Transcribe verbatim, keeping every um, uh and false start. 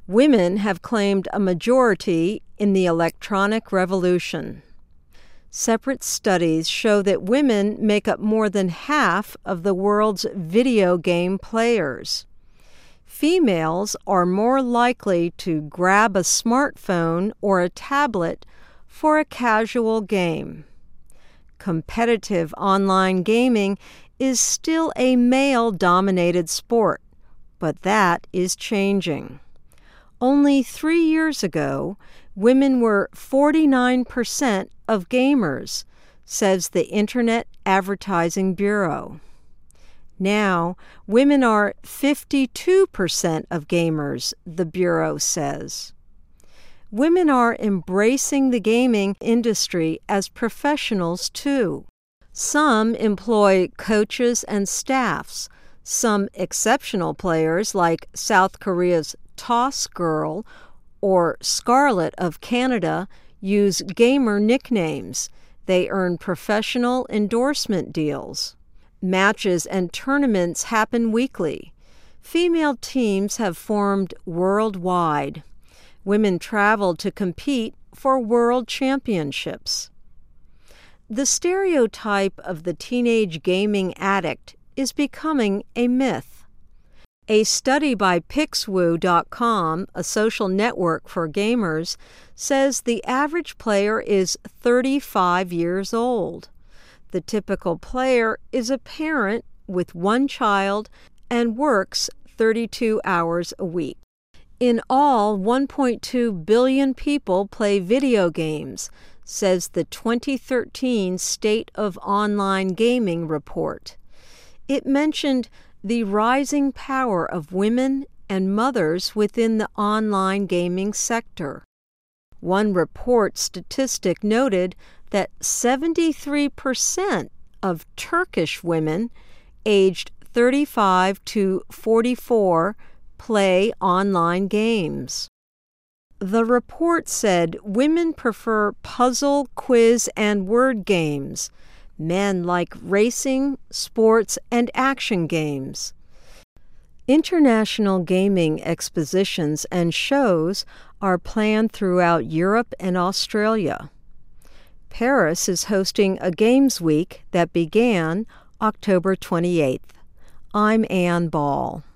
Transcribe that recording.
Women have claimed a majority in the electronic revolution. Separate studies show that women make up more than half of the world's video game players. Females are more likely to grab a smartphone or a tablet for a casual game. Competitive online gaming is still a male-dominated sport, but that is changing. Only three years ago, women were forty-nine percent of gamers, says the Internet Advertising Bureau. Now, women are fifty-two percent of gamers, the Bureau says. Women are embracing the gaming industry as professionals, too. Some employ coaches and staffs. Some exceptional players, like South Korea's Toss Girl or Scarlet of Canada, use gamer nicknames. They earn professional endorsement deals. Matches and tournaments happen weekly. Female teams have formed worldwide. Women travel to compete for world championships. The stereotype of the teenage gaming addict is becoming a myth. A study by Pixwoo dot com, a social network for gamers, says the average player is thirty-five years old. The typical player is a parent with one child and works thirty-two hours a week. In all, one point two billion people play video games, says the twenty thirteen State of Online Gaming report. It mentioned the rising power of women and mothers within the online gaming sector. One report statistic noted that seventy-three percent of Turkish women aged thirty-five to forty-four play online games. The report said women prefer puzzle, quiz, and word games. Men like racing, sports, and action games. International gaming expositions and shows are planned throughout Europe and Australia. Paris is hosting a Games Week that began October twenty-eighth. I'm Ann Ball.